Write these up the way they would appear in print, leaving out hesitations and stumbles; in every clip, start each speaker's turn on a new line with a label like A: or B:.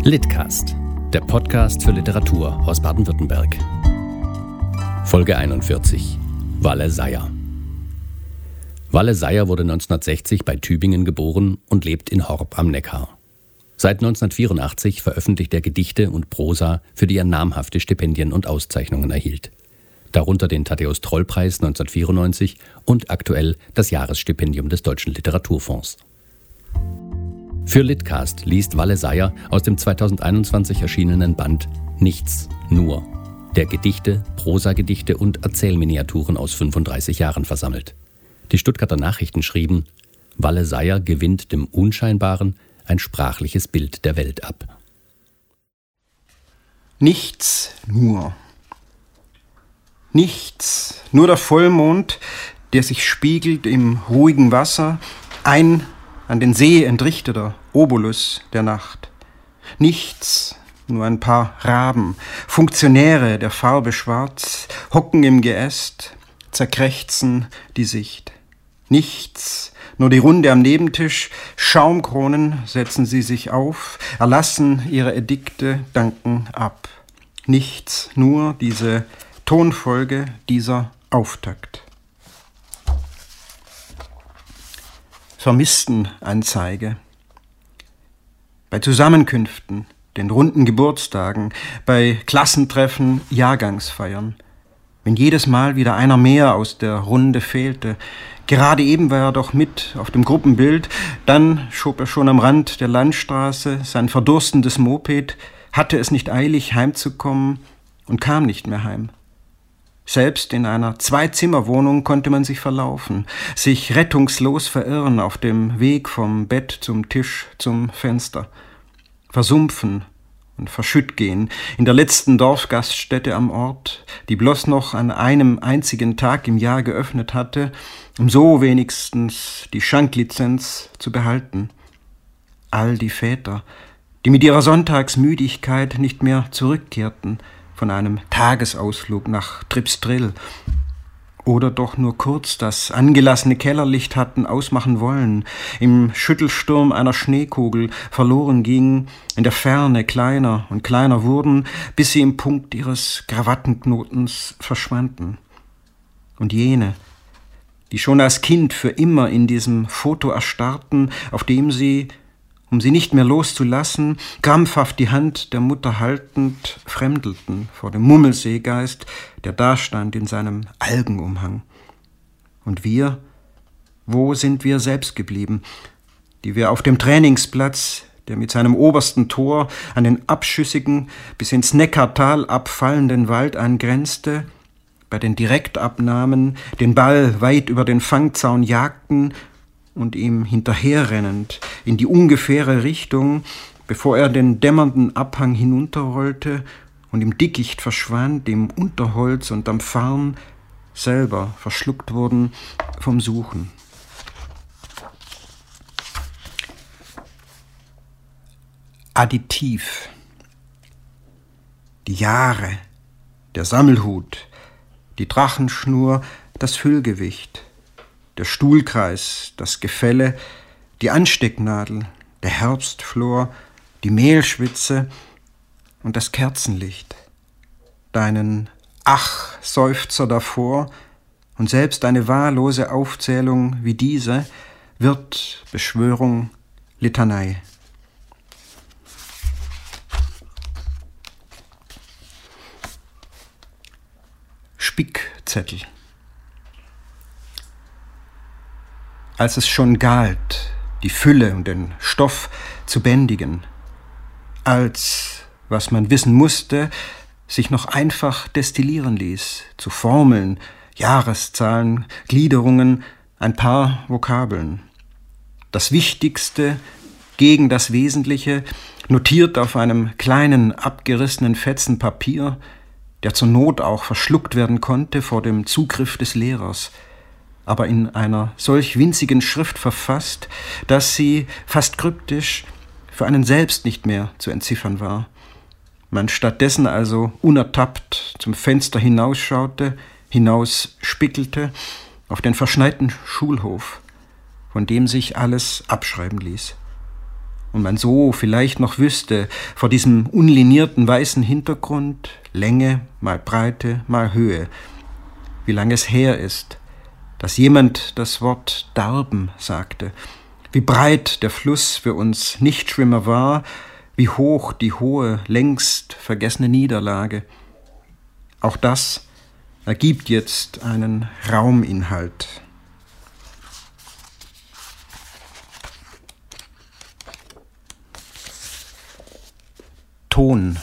A: Litcast, der Podcast für Literatur aus Baden-Württemberg. Folge 41. Walle Seyer. Walle Seyer wurde 1960 bei Tübingen geboren und lebt in Horb am Neckar. Seit 1984 veröffentlicht er Gedichte und Prosa, für die er namhafte Stipendien und Auszeichnungen erhielt. Darunter den Thaddäus-Troll-Preis 1994 und aktuell das Jahresstipendium des Deutschen Literaturfonds. Für Litcast liest Walle Seyer aus dem 2021 erschienenen Band Nichts, nur, der Gedichte, Prosagedichte und Erzählminiaturen aus 35 Jahren versammelt. Die Stuttgarter Nachrichten schrieben, Walle Seyer gewinnt dem Unscheinbaren ein sprachliches Bild der Welt ab.
B: Nichts, nur. Nichts, nur der Vollmond, der sich spiegelt im ruhigen Wasser, ein an den See entrichteter Obolus der Nacht. Nichts, nur ein paar Raben, Funktionäre der Farbe schwarz, hocken im Geäst, zerkrächzen die Sicht. Nichts, nur die Runde am Nebentisch, Schaumkronen setzen sie sich auf, erlassen ihre Edikte, danken ab. Nichts, nur diese Tonfolge, dieser Auftakt. Vermisstenanzeige. Bei Zusammenkünften, den runden Geburtstagen, bei Klassentreffen, Jahrgangsfeiern. Wenn jedes Mal wieder einer mehr aus der Runde fehlte, gerade eben war er doch mit auf dem Gruppenbild, dann schob er schon am Rand der Landstraße sein verdurstendes Moped, hatte es nicht eilig heimzukommen und kam nicht mehr heim. Selbst in einer Zwei-Zimmer-Wohnung konnte man sich verlaufen, sich rettungslos verirren auf dem Weg vom Bett zum Tisch zum Fenster, versumpfen und verschütt gehen in der letzten Dorfgaststätte am Ort, die bloß noch an einem einzigen Tag im Jahr geöffnet hatte, um so wenigstens die Schanklizenz zu behalten. All die Väter, die mit ihrer Sonntagsmüdigkeit nicht mehr zurückkehrten, von einem Tagesausflug nach Tripsdrill oder doch nur kurz das angelassene Kellerlicht hatten ausmachen wollen, im Schüttelsturm einer Schneekugel verloren gingen, in der Ferne kleiner und kleiner wurden, bis sie im Punkt ihres Krawattenknotens verschwanden. Und jene, die schon als Kind für immer in diesem Foto erstarrten, auf dem sie, um sie nicht mehr loszulassen, krampfhaft die Hand der Mutter haltend, fremdelten vor dem Mummelseegeist, der dastand in seinem Algenumhang. Und wir, wo sind wir selbst geblieben, die wir auf dem Trainingsplatz, der mit seinem obersten Tor an den abschüssigen, bis ins Neckartal abfallenden Wald angrenzte, bei den Direktabnahmen den Ball weit über den Fangzaun jagten und ihm hinterherrennend in die ungefähre Richtung, bevor er den dämmernden Abhang hinunterrollte und im Dickicht verschwand, im Unterholz und am Farn, selber verschluckt wurden vom Suchen. Additiv. Die Jahre, der Sammelhut, die Drachenschnur, das Füllgewicht, der Stuhlkreis, das Gefälle, die Anstecknadel, der Herbstflor, die Mehlschwitze und das Kerzenlicht, deinen Ach-Seufzer davor und selbst eine wahllose Aufzählung wie diese wird Beschwörung, Litanei. Spickzettel. Als es schon galt, die Fülle und den Stoff zu bändigen, als, was man wissen musste, sich noch einfach destillieren ließ, zu Formeln, Jahreszahlen, Gliederungen, ein paar Vokabeln. Das Wichtigste gegen das Wesentliche, notiert auf einem kleinen, abgerissenen Fetzen Papier, der zur Not auch verschluckt werden konnte vor dem Zugriff des Lehrers, aber in einer solch winzigen Schrift verfasst, dass sie, fast kryptisch, für einen selbst nicht mehr zu entziffern war. Man stattdessen also unertappt zum Fenster hinausschaute, hinausspickelte, auf den verschneiten Schulhof, von dem sich alles abschreiben ließ. und man so vielleicht noch wüsste, vor diesem unlinierten weißen Hintergrund, Länge mal Breite mal Höhe, wie lange es her ist, dass jemand das Wort Darben sagte, wie breit der Fluss für uns Nichtschwimmer war, wie hoch die hohe, längst vergessene Niederlage. Auch das ergibt jetzt einen Rauminhalt. Ton.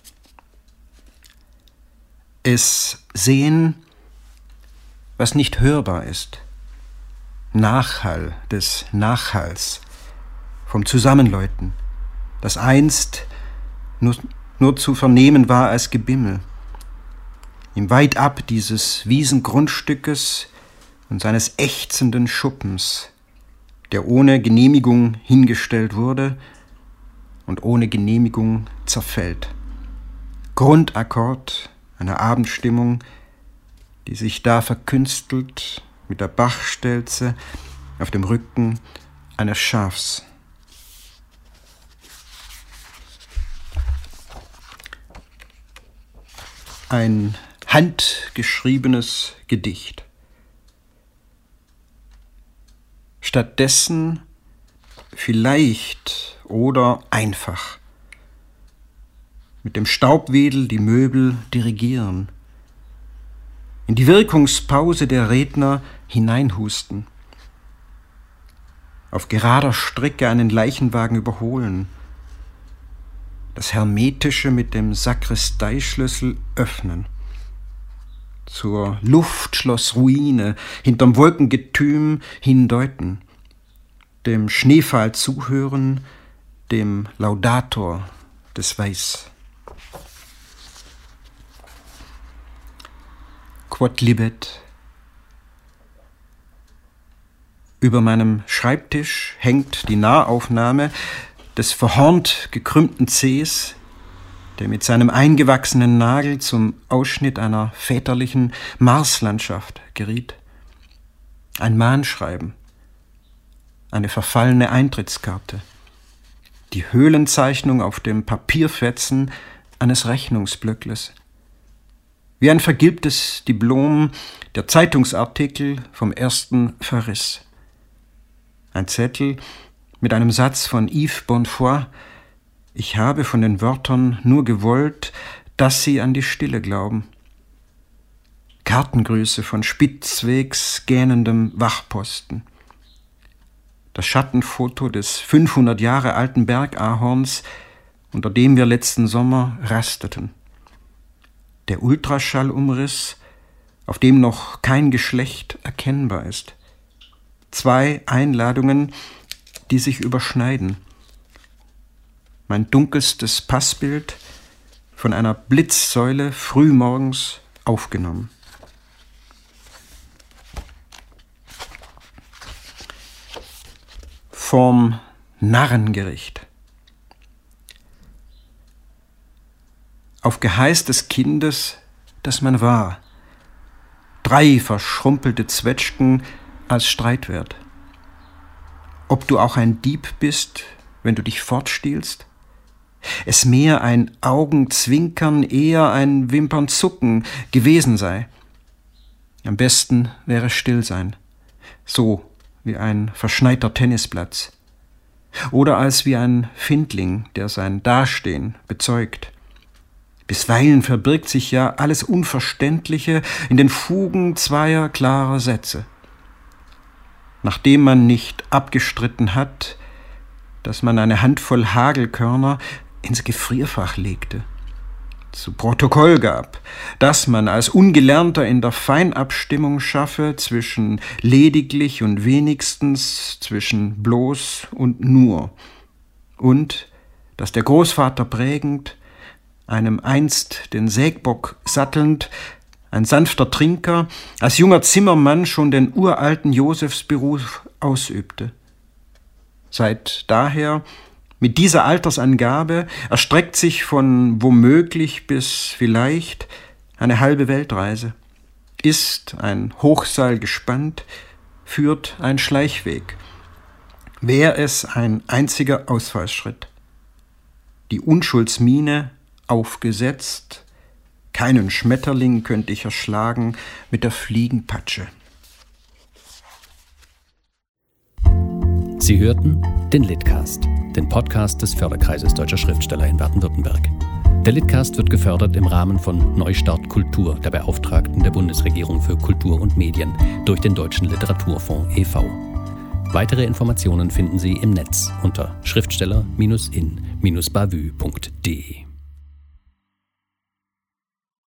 B: Es sehen, was nicht hörbar ist. Nachhall des Nachhalls, vom Zusammenläuten, das einst nur zu vernehmen war als Gebimmel. Im Weitab dieses Wiesengrundstückes und seines ächzenden Schuppens, der ohne Genehmigung hingestellt wurde und ohne Genehmigung zerfällt. Grundakkord einer Abendstimmung, die sich da verkünstelt mit der Bachstelze auf dem Rücken eines Schafs. Ein handgeschriebenes Gedicht. Stattdessen vielleicht oder einfach mit dem Staubwedel die Möbel dirigieren, in die Wirkungspause der Redner hineinhusten, auf gerader Strecke einen Leichenwagen überholen, das Hermetische mit dem Sakristeischlüssel öffnen, zur Luftschlossruine hinterm Wolkengetüm hindeuten, dem Schneefall zuhören, dem Laudator des Weiß. Quodlibet. Über meinem Schreibtisch hängt die Nahaufnahme des verhornt gekrümmten Zehs, der mit seinem eingewachsenen Nagel zum Ausschnitt einer väterlichen Marslandschaft geriet. Ein Mahnschreiben, eine verfallene Eintrittskarte, die Höhlenzeichnung auf dem Papierfetzen eines Rechnungsblöckles, wie ein vergilbtes Diplom der Zeitungsartikel vom ersten Verriss. Ein Zettel mit einem Satz von Yves Bonnefoy: Ich habe von den Wörtern nur gewollt, dass sie an die Stille glauben. Kartengrüße von spitzwegs gähnendem Wachposten. Das Schattenfoto des 500 Jahre alten Bergahorns, unter dem wir letzten Sommer rasteten. Der Ultraschallumriss, auf dem noch kein Geschlecht erkennbar ist. 2 Einladungen, die sich überschneiden. Mein dunkelstes Passbild von einer Blitzsäule frühmorgens aufgenommen. Vorm Narrengericht. Auf Geheiß des Kindes, das man war. 3 verschrumpelte Zwetschgen als Streitwert. Ob du auch ein Dieb bist, wenn du dich fortstiehlst? Es mehr ein Augenzwinkern, eher ein Wimpernzucken gewesen sei. Am besten wäre Stillsein, so wie ein verschneiter Tennisplatz. Oder als wie ein Findling, der sein Dastehen bezeugt. Bisweilen verbirgt sich ja alles Unverständliche in den Fugen 2 klarer Sätze. Nachdem man nicht abgestritten hat, dass man eine Handvoll Hagelkörner ins Gefrierfach legte, zu Protokoll gab, dass man als Ungelernter in der Feinabstimmung schaffe zwischen lediglich und wenigstens, zwischen bloß und nur, und dass der Großvater prägend, einem einst den Sägbock sattelnd, ein sanfter Trinker, als junger Zimmermann schon den uralten Josefsberuf ausübte. Seit daher, mit dieser Altersangabe, erstreckt sich von womöglich bis vielleicht eine halbe Weltreise. Ist ein Hochseil gespannt, führt ein Schleichweg. Wär es ein einziger Ausfallsschritt. Die Unschuldsmine aufgesetzt, keinen Schmetterling könnte ich erschlagen mit der Fliegenpatsche.
A: Sie hörten den Litcast, den Podcast des Förderkreises Deutscher Schriftsteller in Baden-Württemberg. Der Litcast wird gefördert im Rahmen von Neustart Kultur, der Beauftragten der Bundesregierung für Kultur und Medien, durch den Deutschen Literaturfonds e.V. Weitere Informationen finden Sie im Netz unter schriftsteller-in-bavü.de.